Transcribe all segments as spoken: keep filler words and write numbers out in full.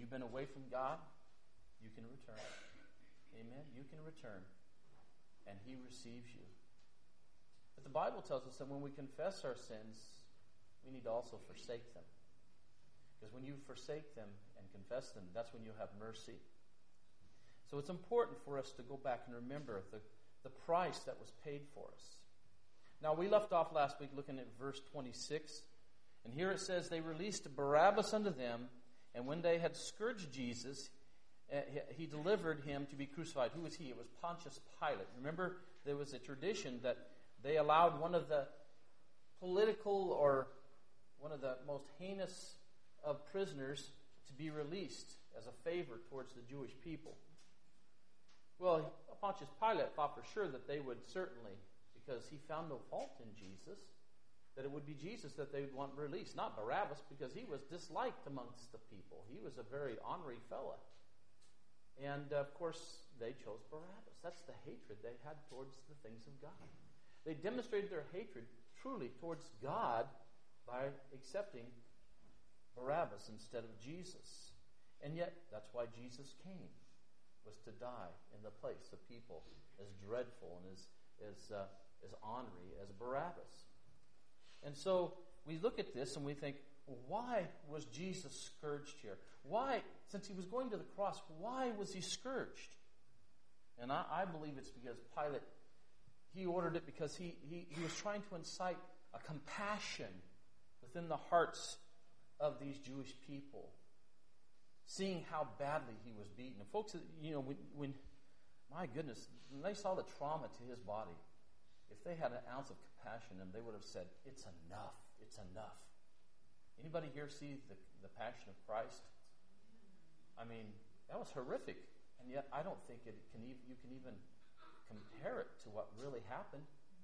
you've been away from God, you can return. Amen? You can return. And He receives you. But the Bible tells us that when we confess our sins, we need to also forsake them. Because when you forsake them and confess them, that's when you have mercy. So it's important for us to go back and remember the, the price that was paid for us. Now, we left off last week looking at verse twenty-six. And here it says, they released Barabbas unto them, and when they had scourged Jesus, he delivered him to be crucified. Who was he? It was Pontius Pilate. Remember, there was a tradition that they allowed one of the political or one of the most heinous of prisoners to be released as a favor towards the Jewish people. Well, Pontius Pilate thought for sure that they would certainly, because he found no fault in Jesus, that it would be Jesus that they would want released, not Barabbas, because he was disliked amongst the people. He was a very ornery fella. And, of course, they chose Barabbas. That's the hatred they had towards the things of God. They demonstrated their hatred truly towards God by accepting Barabbas instead of Jesus. And yet, that's why Jesus came, was to die in the place of people as dreadful and as, as, uh, as ornery as Barabbas. And so we look at this and we think, why was Jesus scourged here? Why, since he was going to the cross, why was he scourged? And I, I believe it's because Pilate, he ordered it because he, he, he was trying to incite a compassion within the hearts of these Jewish people, seeing how badly he was beaten. And folks, you know, when, when my goodness, when they saw the trauma to his body, if they had an ounce of compassion in them, they would have said, it's enough, it's enough. Anybody here see the, the Passion of Christ? I mean, that was horrific. And yet I don't think it can even, you can even compare it to what really happened.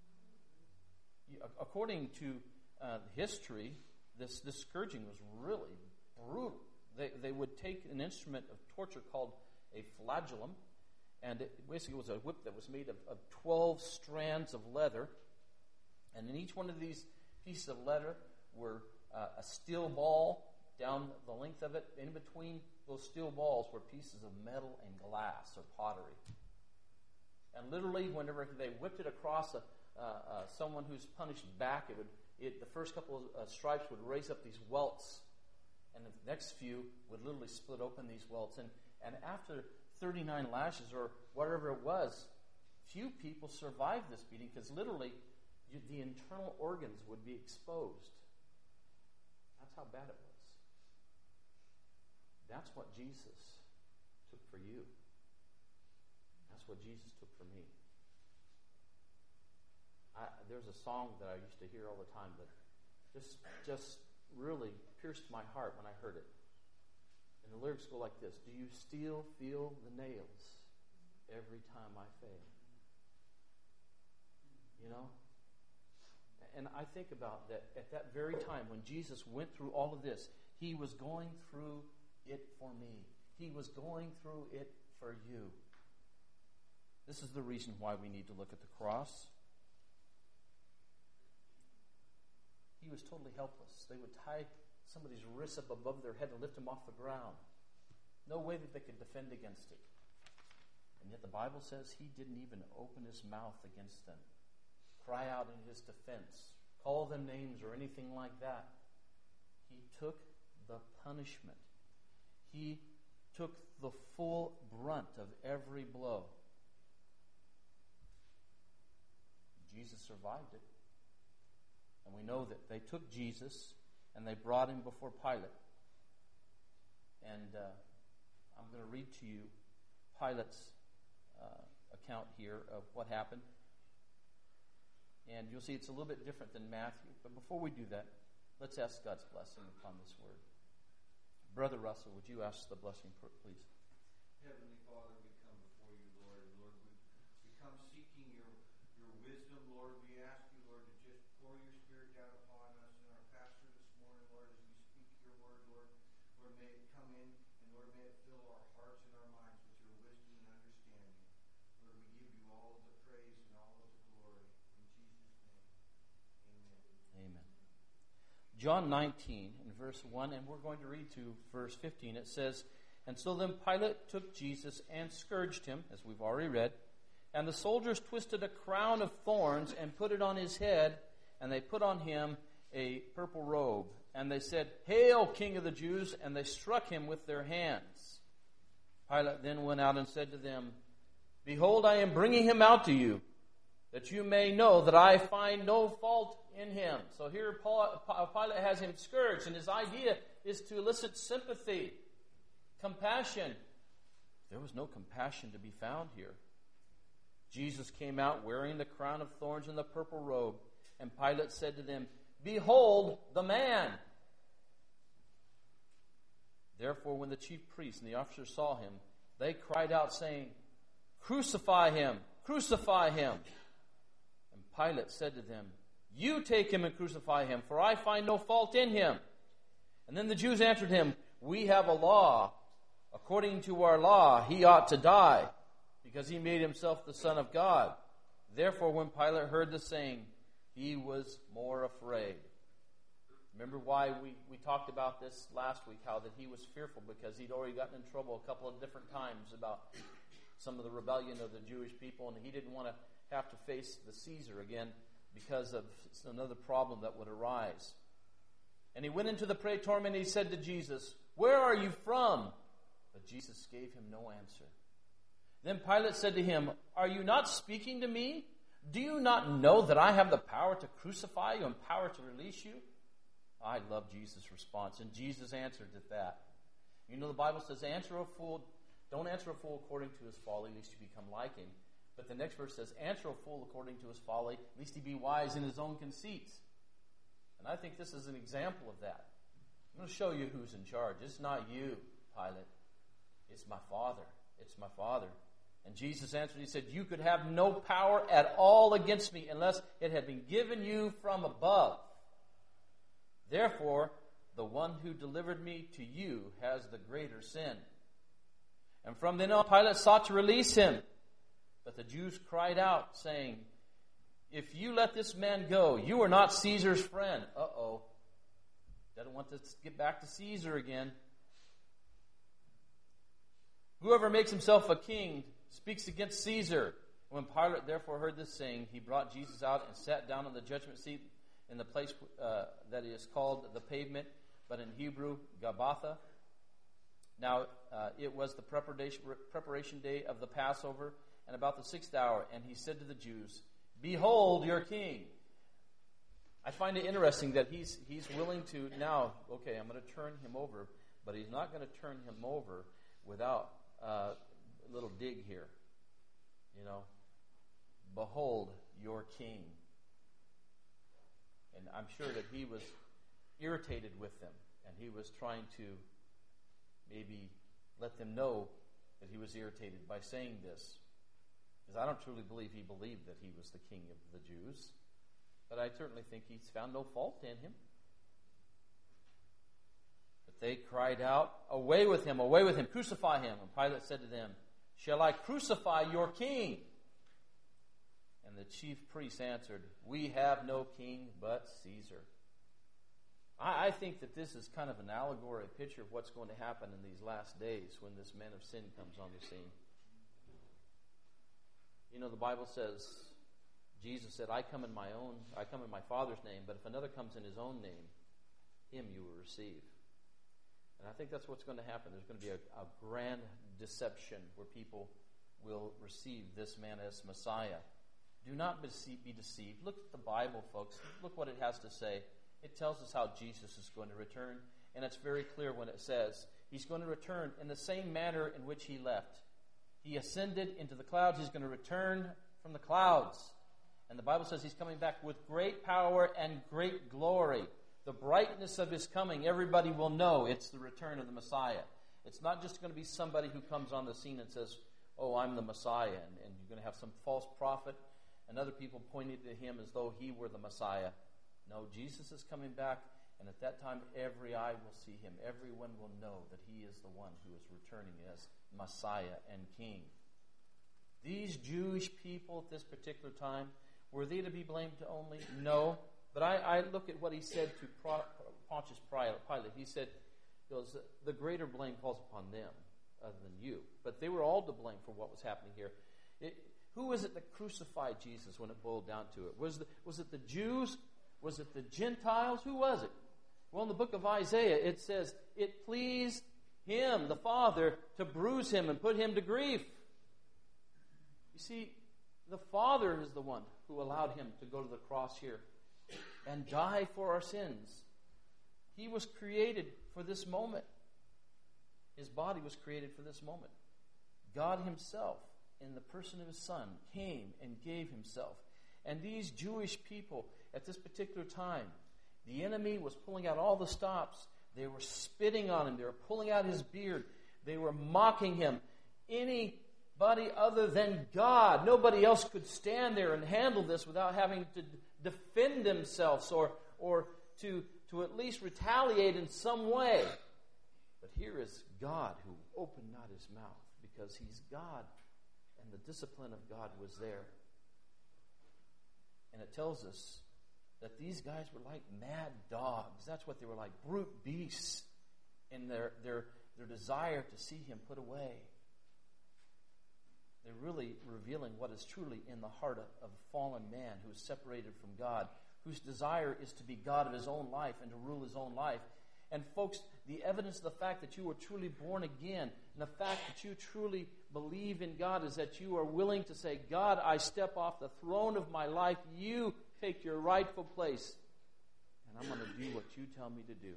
You, according to uh, history, this, this scourging was really brutal. They, they would take an instrument of torture called a flagellum, and it basically was a whip that was made of, of twelve strands of leather. And in each one of these pieces of leather were uh, a steel ball down the length of it. In between those steel balls were pieces of metal and glass or pottery. And literally, whenever they whipped it across a, uh, uh, someone who's punished back, it would it, the first couple of uh, stripes would raise up these welts, and the next few would literally split open these welts. And, and after thirty-nine lashes or whatever it was, few people survived this beating because literally you, the internal organs would be exposed. That's how bad it was. That's what Jesus took for you. That's what Jesus took for me. I, there's a song that I used to hear all the time that just, just really pierced my heart when I heard it. And the lyrics go like this: do you still feel the nails every time I fail? You know? And I think about that at that very time when Jesus went through all of this, he was going through it for me. He was going through it for you. This is the reason why we need to look at the cross. He was totally helpless. They would tie somebody's wrists up above their head and lift him off the ground. No way that they could defend against it. And yet the Bible says he didn't even open his mouth against them, cry out in his defense, call them names or anything like that. He took the punishment. He took the full brunt of every blow. Jesus survived it. And we know that they took Jesus and they brought him before Pilate. And uh, I'm going to read to you Pilate's uh, account here of what happened. And you'll see it's a little bit different than Matthew. But before we do that, let's ask God's blessing upon this word. Brother Russell, would you ask the blessing, please? Heavenly Father, we come before you, Lord. Lord, we, we come seeking your, your wisdom, Lord. We ask you, Lord, to just pour your Spirit down upon us and our pastor this morning, Lord, as we speak your word, Lord. Lord, may it come in, and Lord, may it fill our hearts and our minds with your wisdom and understanding. Lord, we give you all of the praise and all of the glory. In Jesus' name, amen. Amen. John nineteen, in verse one, and we're going to read to verse fifteen. It says, And so then Pilate took Jesus and scourged him, as we've already read. And the soldiers twisted a crown of thorns and put it on his head, and they put on him a purple robe. And they said, "Hail, King of the Jews!" And they struck him with their hands. Pilate then went out and said to them, "Behold, I am bringing him out to you, that you may know that I find no fault in him." So here Pilate has him scourged, and his idea is to elicit sympathy, compassion. There was no compassion to be found here. Jesus came out wearing the crown of thorns and the purple robe, and Pilate said to them, "Behold the man." Therefore, when the chief priests and the officers saw him, they cried out, saying, "Crucify him! Crucify him!" And Pilate said to them, "You take him and crucify him, for I find no fault in him." And then the Jews answered him, "We have a law. According to our law, he ought to die, because he made himself the Son of God." Therefore, when Pilate heard the saying, he was more afraid. Remember why we, we talked about this last week, how that he was fearful because he'd already gotten in trouble a couple of different times about some of the rebellion of the Jewish people, and he didn't want to have to face the Caesar again because of another problem that would arise. And he went into the praetorium and he said to Jesus, "Where are you from?" But Jesus gave him no answer. Then Pilate said to him, "Are you not speaking to me? Do you not know that I have the power to crucify you and power to release you?" I love Jesus' response, and Jesus answered at that. You know, the Bible says, answer a fool, don't answer a fool according to his folly, lest you become like him. But the next verse says, answer a fool according to his folly, lest he be wise in his own conceits. And I think this is an example of that. I'm going to show you who's in charge. It's not you, Pilate. It's my Father. It's my Father. And Jesus answered, he said, "You could have no power at all against me unless it had been given you from above. Therefore, the one who delivered me to you has the greater sin." And from then on, Pilate sought to release him. But the Jews cried out, saying, "If you let this man go, you are not Caesar's friend." Uh-oh. Doesn't want to get back to Caesar again. "Whoever makes himself a king speaks against Caesar." When Pilate therefore heard this saying, he brought Jesus out and sat down on the judgment seat in the place uh, that is called the Pavement, but in Hebrew, Gabbatha. Now, uh, it was the preparation, preparation day of the Passover, and about the sixth hour, and he said to the Jews, "Behold your king." I find it interesting that he's he's willing to now, okay, I'm going to turn him over, but he's not going to turn him over without uh, a little dig here. You know, "Behold your king." And I'm sure that he was irritated with them, and he was trying to maybe let them know that he was irritated by saying this. Because I don't truly believe he believed that he was the king of the Jews. But I certainly think he's found no fault in him. But they cried out, "Away with him, away with him, crucify him." And Pilate said to them, "Shall I crucify your king?" And the chief priests answered, "We have no king but Caesar." I, I think that this is kind of an allegory, a picture of what's going to happen in these last days when this man of sin comes on the scene. You know, the Bible says, Jesus said, I come in my own, I come in my Father's name, but if another comes in his own name, him you will receive. And I think that's what's going to happen. There's going to be a, a grand deception where people will receive this man as Messiah. Do not be deceived. Look at the Bible, folks. Look what it has to say. It tells us how Jesus is going to return, and it's very clear when it says he's going to return in the same manner in which he left. He ascended into the clouds. He's going to return from the clouds. And the Bible says he's coming back with great power and great glory. The brightness of his coming, everybody will know it's the return of the Messiah. It's not just going to be somebody who comes on the scene and says, oh, I'm the Messiah, and, and you're going to have some false prophet and other people pointing to him as though he were the Messiah. No, Jesus is coming back, and at that time every eye will see him. Everyone will know that he is the one who is returning as Messiah and King. These Jewish people at this particular time, were they to be blamed only? No. But I, I look at what he said to Pontius Pilate. He said, the greater blame falls upon them. other than you. But they were all to blame for what was happening here. It, who was it that crucified Jesus when it boiled down to it? Was, the, was it the Jews? Was it the Gentiles? Who was it? Well, in the book of Isaiah, it says, it pleased him, the Father, to bruise him and put him to grief. You see, the Father is the one who allowed him to go to the cross here and die for our sins. He was created for this moment. His body was created for this moment. God himself, in the person of his Son, came and gave himself. And these Jewish people, at this particular time, the enemy was pulling out all the stops. They were spitting on him. They were pulling out his beard. They were mocking him. Anybody other than God, nobody else could stand there and handle this without having to defend themselves or, or to, to at least retaliate in some way. But here is God who opened not his mouth because he's God, and the discipline of God was there. And it tells us that these guys were like mad dogs. That's what they were like, brute beasts in their, their, their desire to see him put away. They're really revealing what is truly in the heart of, of a fallen man who is separated from God, whose desire is to be God of his own life and to rule his own life. And folks, the evidence of the fact that you were truly born again and the fact that you truly believe in God is that you are willing to say, God, I step off the throne of my life. You take your rightful place. And I'm going to do what you tell me to do.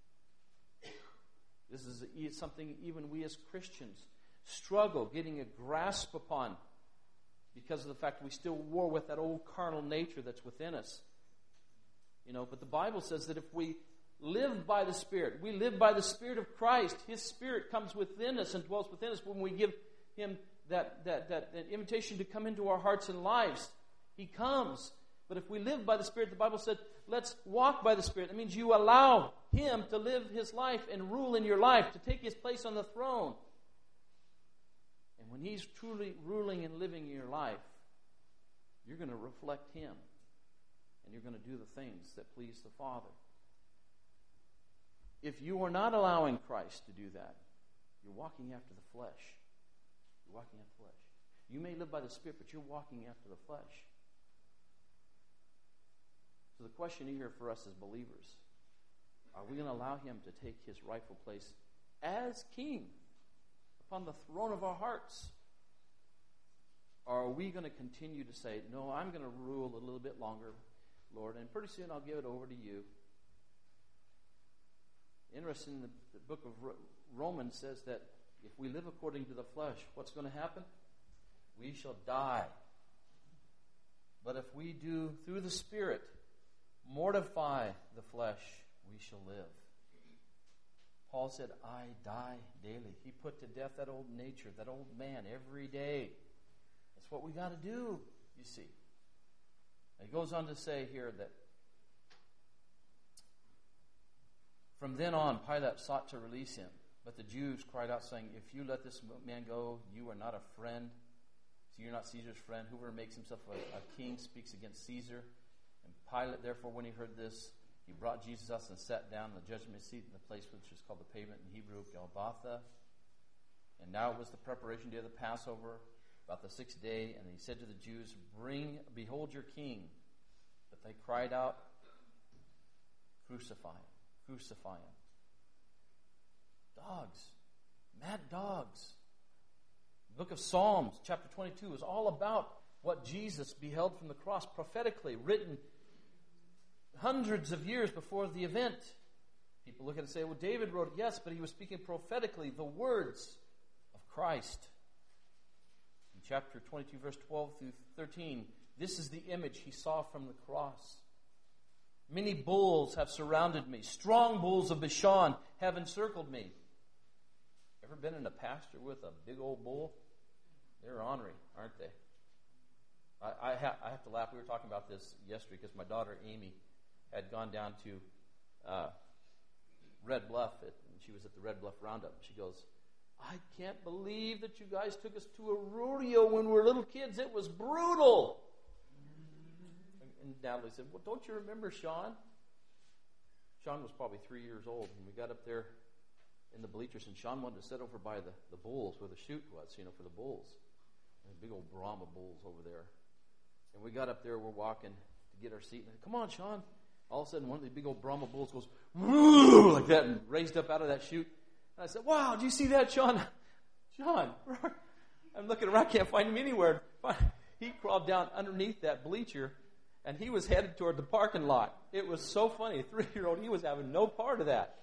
This is something even we as Christians struggle getting a grasp upon because of the fact that we still war with that old carnal nature that's within us. You know, but the Bible says that if we live by the Spirit, we live by the Spirit of Christ. His Spirit comes within us and dwells within us when we give him that, that, that, that invitation to come into our hearts and lives. He comes. But if we live by the Spirit, the Bible said, let's walk by the Spirit. That means you allow him to live his life and rule in your life, to take his place on the throne. And when he's truly ruling and living in your life, you're going to reflect him. And you're going to do the things that please the Father. If you are not allowing Christ to do that, you're walking after the flesh. You're walking after the flesh. You may live by the Spirit, but you're walking after the flesh. So the question here for us as believers, are we going to allow him to take his rightful place as king upon the throne of our hearts? Or are we going to continue to say, no, I'm going to rule a little bit longer, Lord, and pretty soon I'll give it over to you. Interesting, the, the book of Romans says that if we live according to the flesh, what's going to happen? We shall die. But if we do, through the Spirit, mortify the flesh, we shall live. Paul said, I die daily. He put to death that old nature, that old man, every day. That's what we got to do, you see. He goes on to say here that from then on, Pilate sought to release him. But the Jews cried out, saying, if you let this man go, you are not a friend. So you're not Caesar's friend. Whoever makes himself a, a king speaks against Caesar. And Pilate, therefore, when he heard this, he brought Jesus out and sat down in the judgment seat in the place which is called the pavement in Hebrew, Golgotha. And now it was the preparation day of the Passover, about the sixth day. And he said to the Jews, bring, behold your king. But they cried out, crucify him. Crucify him. Dogs. Mad dogs. The book of Psalms, chapter twenty-two, is all about what Jesus beheld from the cross, prophetically written hundreds of years before the event. People look at it and say, well, David wrote it. Yes, but he was speaking prophetically the words of Christ. In chapter twenty-two, verse twelve through thirteen, this is the image he saw from the cross. Many bulls have surrounded me. Strong bulls of Bashan have encircled me. Ever been in a pasture with a big old bull? They're ornery, aren't they? I, I, ha- I have to laugh. We were talking about this yesterday because my daughter Amy had gone down to uh, Red Bluff, at, and she was at the Red Bluff Roundup. She goes, I can't believe that you guys took us to a rodeo when we were little kids. It was brutal. And Natalie said, well, don't you remember Sean? Sean was probably three years old when we got up there in the bleachers, and Sean wanted to sit over by the, the bulls where the chute was, you know, for the bulls. There's big old Brahma bulls over there. And we got up there, we're walking to get our seat. And I said, come on, Sean. All of a sudden, one of the big old Brahma bulls goes, woo, like that, and raised up out of that chute. And I said, wow, did you see that, Sean? Sean, I'm looking around, I can't find him anywhere. He crawled down underneath that bleacher, and he was headed toward the parking lot. It was so funny. A three-year-old, he was having no part of that.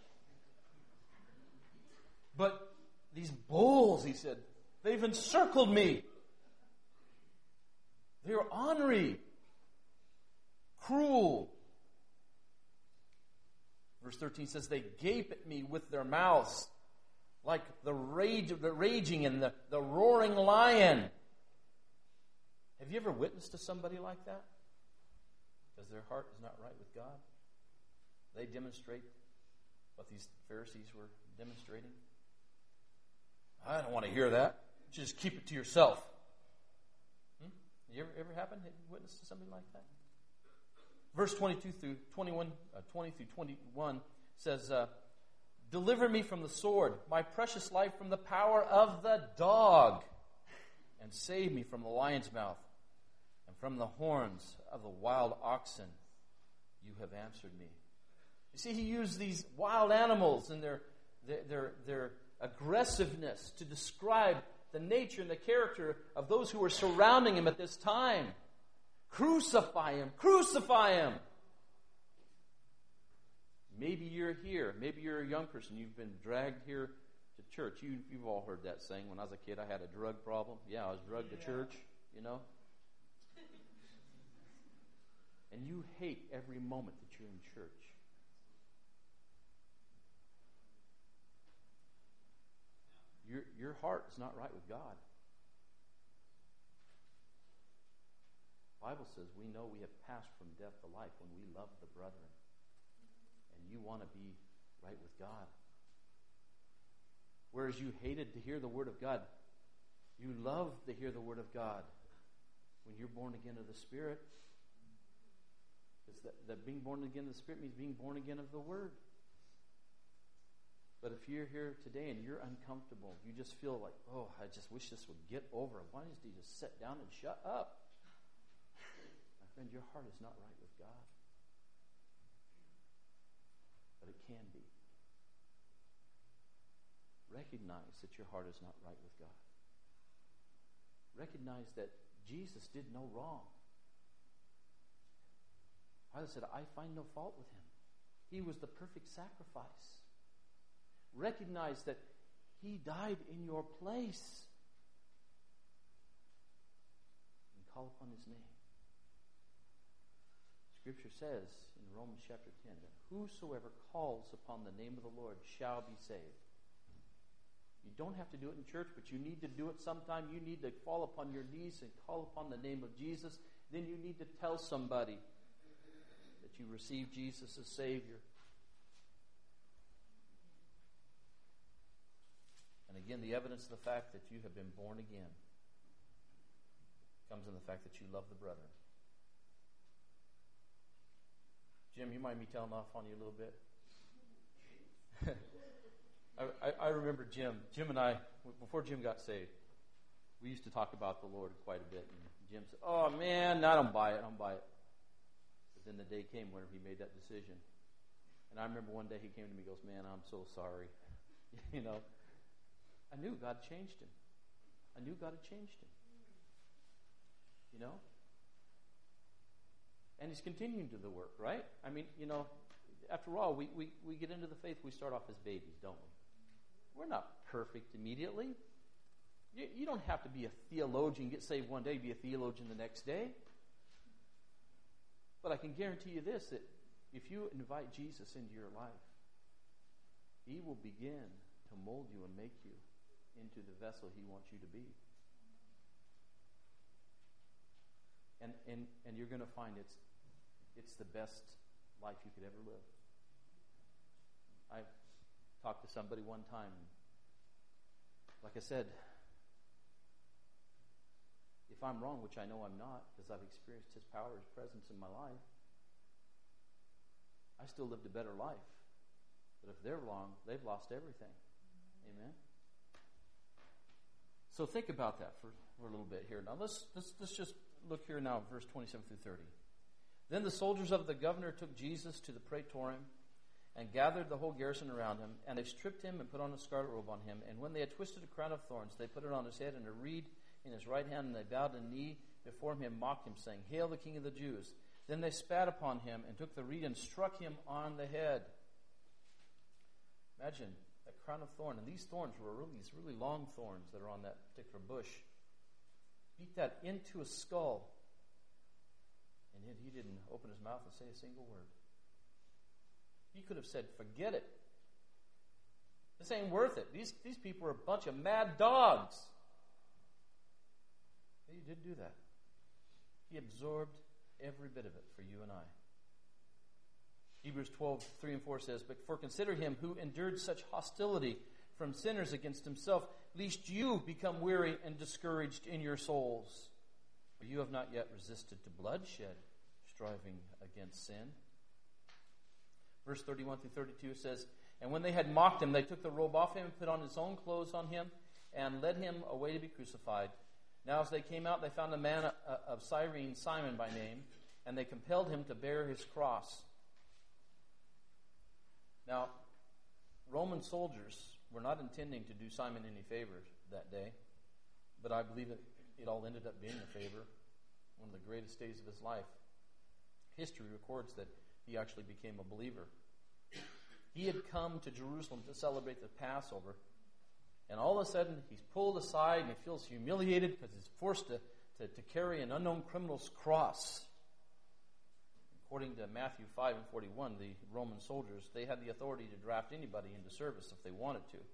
But these bulls, he said, they've encircled me. They're ornery, cruel. Verse thirteen says, they gape at me with their mouths like the rage, the raging and the, the roaring lion. Have you ever witnessed to somebody like that? Because their heart is not right with God. They demonstrate what these Pharisees were demonstrating. I don't want to hear that. Just keep it to yourself. Hmm? You ever, ever happen? Have you witnessed to somebody like that? Verse twenty-two through twenty-one, uh, twenty through twenty-one says, uh, deliver me from the sword, my precious life from the power of the dog, and save me from the lion's mouth and from the horns of the wild oxen. You have answered me. You see, he used these wild animals and their their their, their aggressiveness to describe the nature and the character of those who were surrounding him at this time. Crucify him! Crucify him! Maybe you're here. Maybe you're a young person. You've been dragged here to church. You, you've all heard that saying. When I was a kid, I had a drug problem. Yeah, I was drugged yeah. to church, you know. And you hate every moment that you're in church. Your, your heart is not right with God. The Bible says we know we have passed from death to life when we love the brethren. And you want to be right with God. Whereas you hated to hear the Word of God, you love to hear the Word of God when you're born again of the Spirit. Because that, that being born again of the Spirit means being born again of the Word. But if you're here today and you're uncomfortable, you just feel like, oh, I just wish this would get over. Why don't you just sit down and shut up? My friend, your heart is not right with God. But it can be. Recognize that your heart is not right with God. Recognize that Jesus did no wrong. Pilate said, I find no fault with him. He was the perfect sacrifice. Recognize that he died in your place. And call upon his name. Scripture says in Romans chapter ten that whosoever calls upon the name of the Lord shall be saved. You don't have to do it in church, but you need to do it sometime. You need to fall upon your knees and call upon the name of Jesus. Then you need to tell somebody that you received Jesus as Savior. And again, the evidence of the fact that you have been born again comes in the fact that you love the brethren. Jim, you mind me telling off on you a little bit? I, I, I remember Jim. Jim and I, before Jim got saved, we used to talk about the Lord quite a bit. And Jim said, oh man, I don't buy it, I don't buy it. But then the day came whenever he made that decision. And I remember one day he came to me and goes, man, I'm so sorry. You know, I knew God changed him. I knew God had changed him. You know? And he's continuing to the work, right? I mean, you know, after all, we, we, we get into the faith, we start off as babies, don't we? We're not perfect immediately. You, you don't have to be a theologian, get saved one day, be a theologian the next day. But I can guarantee you this, that if you invite Jesus into your life, he will begin to mold you and make you into the vessel he wants you to be. And and, and you're going to find it's it's the best life you could ever live. I talked to somebody one time, like I said, if I'm wrong, which I know I'm not, because I've experienced his power, his presence in my life, I still lived a better life. But if they're wrong, they've lost everything. Amen. So think about that for, for a little bit here. Now let's, let's let's just look here now, verse twenty-seven through thirty. Then the soldiers of the governor took Jesus to the praetorium and gathered the whole garrison around him, and they stripped him and put on a scarlet robe on him. And when they had twisted a crown of thorns, they put it on his head and a reed in his right hand, and they bowed a knee before him and mocked him, saying, Hail the King of the Jews! Then they spat upon him and took the reed and struck him on the head. Imagine that crown of thorn, and these thorns were really, these really long thorns that are on that particular bush. Beat that into a skull, and yet he didn't open his mouth and say a single word. He could have said, forget it. This ain't worth it. These, these people are a bunch of mad dogs. But he didn't do that. He absorbed every bit of it for you and I. Hebrews twelve, three and four says, But for consider him who endured such hostility from sinners against himself, lest you become weary and discouraged in your souls. For you have not yet resisted to bloodshed, striving against sin. Verse thirty-one through thirty-two says, And when they had mocked him, they took the robe off him and put on his own clothes on him and led him away to be crucified. Now as they came out, they found a man of Cyrene, Simon by name, and they compelled him to bear his cross. Now, Roman soldiers were not intending to do Simon any favors that day, but I believe it, it all ended up being a favor, one of the greatest days of his life. History records that he actually became a believer. He had come to Jerusalem to celebrate the Passover, and all of a sudden he's pulled aside and he feels humiliated because he's forced to, to, to carry an unknown criminal's cross. According to Matthew five and forty-one, the Roman soldiers, they had the authority to draft anybody into service if they wanted to.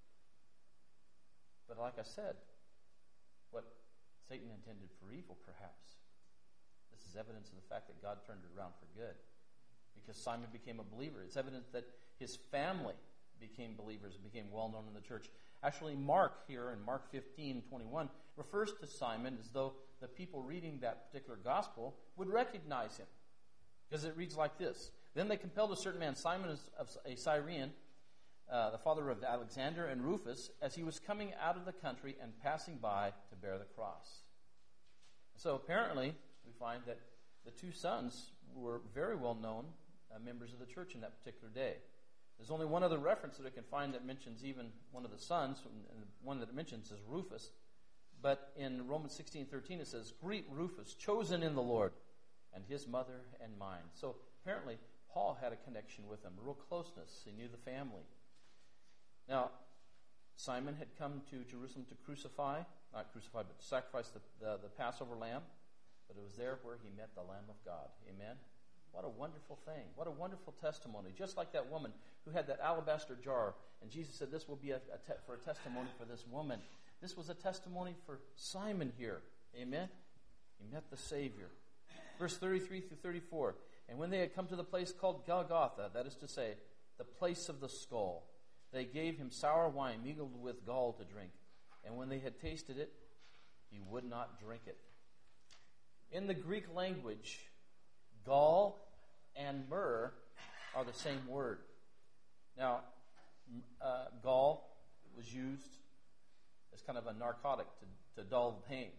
But like I said, what Satan intended for evil, perhaps, this is evidence of the fact that God turned it around for good. Because Simon became a believer. It's evidence that his family became believers and became well known in the church. Actually, Mark here in Mark fifteen twenty-one refers to Simon as though the people reading that particular gospel would recognize him. Because it reads like this. Then they compelled a certain man, Simon of a Cyrene, uh, the father of Alexander and Rufus, as he was coming out of the country and passing by to bear the cross. So apparently, we find that the two sons were very well known uh, members of the church in that particular day. There's only one other reference that I can find that mentions even one of the sons, and one that it mentions is Rufus. But in Romans sixteen thirteen it says, Greet Rufus, chosen in the Lord, and his mother and mine. So apparently Paul had a connection with them, a real closeness. He knew the family. Now, Simon had come to Jerusalem to crucify, not crucify, but to sacrifice the, the, the Passover lamb. But it was there where he met the Lamb of God. Amen? What a wonderful thing. What a wonderful testimony. Just like that woman who had that alabaster jar. And Jesus said this will be a, a te- for a testimony for this woman. This was a testimony for Simon here. Amen? He met the Savior. Verse thirty-three through thirty-four. And when they had come to the place called Golgotha, that is to say, the place of the skull, they gave him sour wine mingled with gall to drink. And when they had tasted it, he would not drink it. In the Greek language, gall and myrrh are the same word. Now, uh, gall was used as kind of a narcotic to, to dull the pain.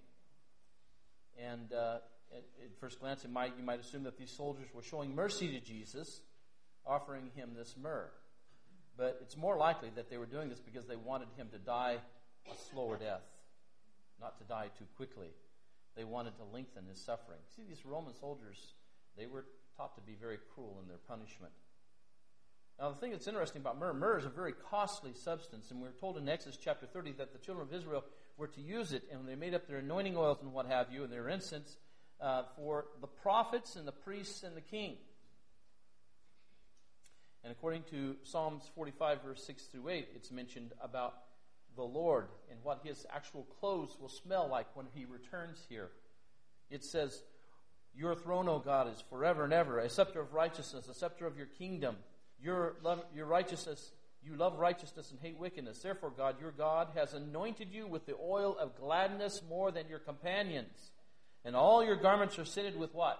And uh, at, at first glance, it might, you might assume that these soldiers were showing mercy to Jesus, offering him this myrrh. But it's more likely that they were doing this because they wanted him to die a slower death, not to die too quickly. They wanted to lengthen his suffering. See, these Roman soldiers, they were taught to be very cruel in their punishment. Now, the thing that's interesting about myrrh, myrrh is a very costly substance, and we're told in Exodus chapter thirty that the children of Israel were to use it, and they made up their anointing oils and what have you, and their incense uh, for the prophets and the priests and the king. And according to Psalms forty-five, verse six through eight, it's mentioned about the Lord and what his actual clothes will smell like when he returns here. It says, Your throne, O God, is forever and ever, a scepter of righteousness, a scepter of your kingdom. Your love, your righteousness, you love righteousness and hate wickedness. Therefore, God, your God, has anointed you with the oil of gladness more than your companions. And all your garments are scented with what?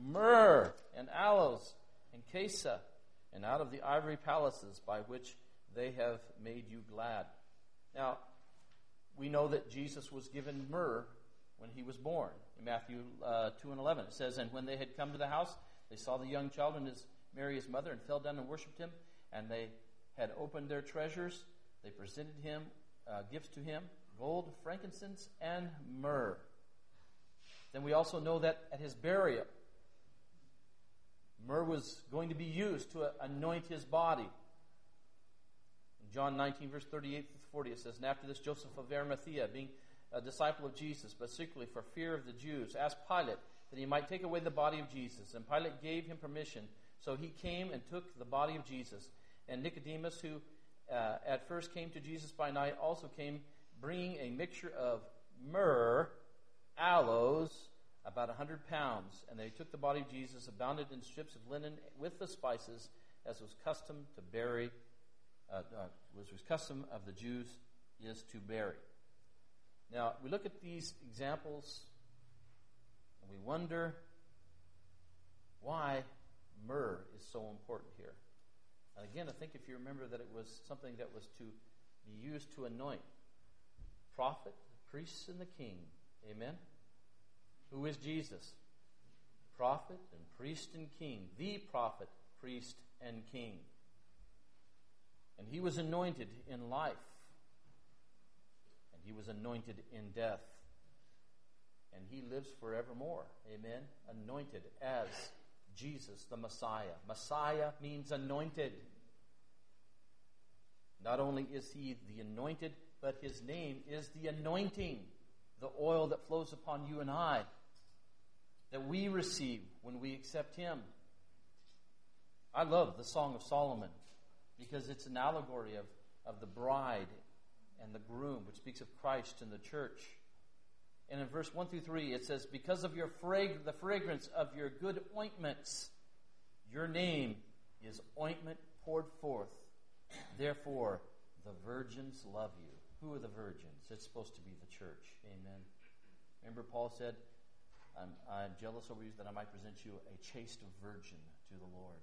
Myrrh and aloes and cassia, and out of the ivory palaces by which they have made you glad. Now, we know that Jesus was given myrrh when he was born. In Matthew uh, two and eleven, it says, "And when they had come to the house, they saw the young child and his Mary his mother, and fell down and worshipped him. And they had opened their treasures. They presented him uh, gifts to him, gold, frankincense, and myrrh." Then we also know that at his burial, myrrh was going to be used to anoint his body. In John nineteen, verse thirty-eight to forty, it says, "And after this, Joseph of Arimathea, being a disciple of Jesus, but secretly for fear of the Jews, asked Pilate that he might take away the body of Jesus. And Pilate gave him permission. So he came and took the body of Jesus. And Nicodemus, who uh, at first came to Jesus by night, also came, bringing a mixture of myrrh, aloes, about a hundred pounds. And they took the body of Jesus, bound it in strips of linen with the spices, as was custom to bury, uh, uh, was was custom of the Jews is to bury." Now, we look at these examples, and we wonder why myrrh is so important here. And again, I think if you remember that it was something that was to be used to anoint prophet, the priests, and the king. Amen? Who is Jesus? Prophet and priest and king. The prophet, priest, and king. And he was anointed in life. And he was anointed in death. And he lives forevermore. Amen? Anointed as Jesus the Messiah. Messiah means anointed. Not only is he the anointed, but his name is the anointing. The oil that flows upon you and I, that we receive when we accept him. I love the Song of Solomon because it's an allegory of, of the bride and the groom, which speaks of Christ and the church. And in verse one through three, it says, "Because of your frag- the fragrance of your good ointments, your name is ointment poured forth. Therefore, the virgins love you." Who are the virgins? It's supposed to be the church. Amen. Remember, Paul said, I'm, I'm jealous over you that I might present you a chaste virgin to the Lord.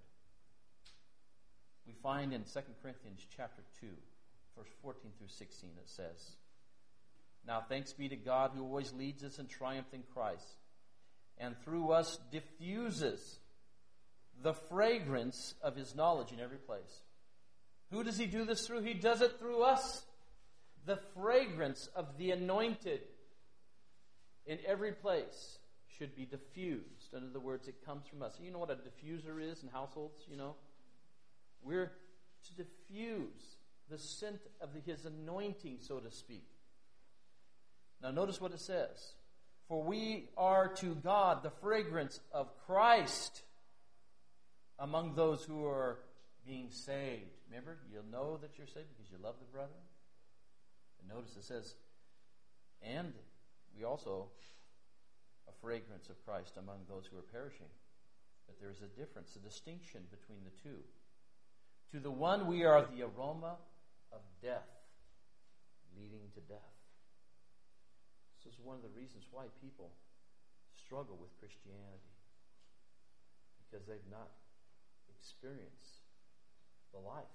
We find in Second Corinthians chapter two, verse fourteen through sixteen, it says, "Now thanks be to God who always leads us in triumph in Christ, and through us diffuses the fragrance of his knowledge in every place." Who does he do this through? He does it through us. The fragrance of the anointed in every place should be diffused. In other words, it comes from us. You know what a diffuser is in households, you know? We're to diffuse the scent of the, his anointing, so to speak. Now notice what it says. "For we are to God the fragrance of Christ among those who are being saved." Remember, you'll know that you're saved because you love the brethren. And notice it says, "And we also a fragrance of Christ among those who are perishing." But there is a difference, a distinction between the two. "To the one we are the aroma of death, leading to death." This is one of the reasons why people struggle with Christianity. Because they've not experienced the life.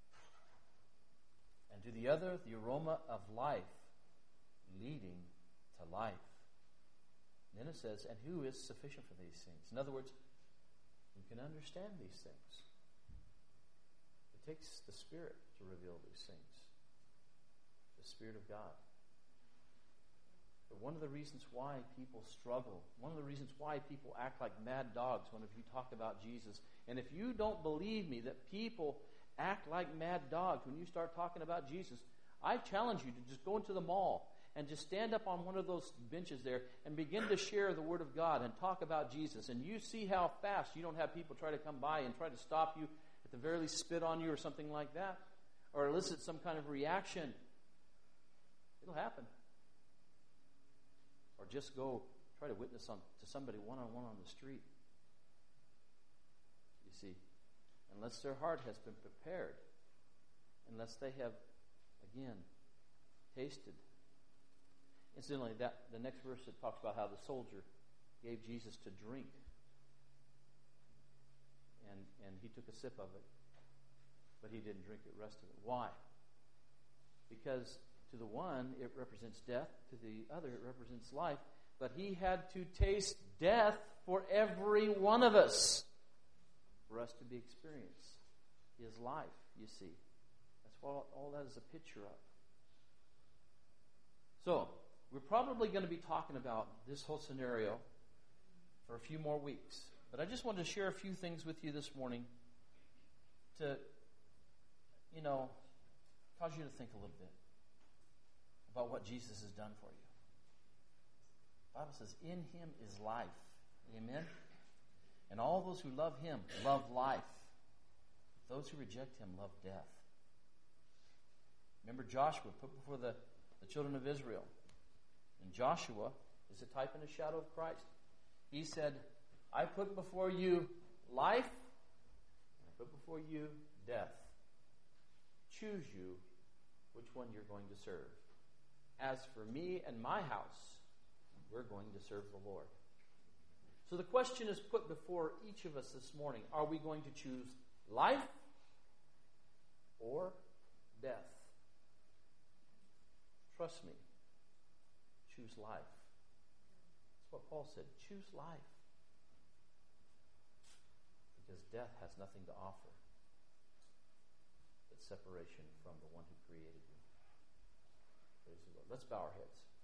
"And to the other, the aroma of life, leading to life." And then it says, "And who is sufficient for these things?" In other words, you can understand these things. It takes the Spirit to reveal these things. The Spirit of God. But one of the reasons why people struggle, one of the reasons why people act like mad dogs when you talk about Jesus, and if you don't believe me that people act like mad dogs when you start talking about Jesus, I challenge you to just go into the mall and just stand up on one of those benches there and begin to share the Word of God and talk about Jesus. And you see how fast you don't have people try to come by and try to stop you, at the very least spit on you or something like that, or elicit some kind of reaction. It'll happen. Or just go try to witness on, to somebody one-on-one on the street. You see, unless their heart has been prepared, unless they have, again, tasted. Incidentally, that the next verse it talks about how the soldier gave Jesus to drink. And, and he took a sip of it. but he didn't drink the rest of it. Why? Because to the one, it represents death. To the other, it represents life. But he had to taste death for every one of us for us to be experienced his life, you see. That's what all that is a picture of. So, we're probably going to be talking about this whole scenario for a few more weeks. But I just wanted to share a few things with you this morning to, you know, cause you to think a little bit about what Jesus has done for you. The Bible says, in him is life. Amen? And all those who love him love life. Those who reject him love death. Remember Joshua put before the, the children of Israel. And Joshua is a type and a shadow of Christ. He said, I put before you life, and I put before you death. Choose you which one you're going to serve. As for me and my house, we're going to serve the Lord. So the question is put before each of us this morning. Are we going to choose life or death? Trust me. Choose life. That's what Paul said. Choose life. Because death has nothing to offer but separation from the one who created you. Praise the Lord. Let's bow our heads.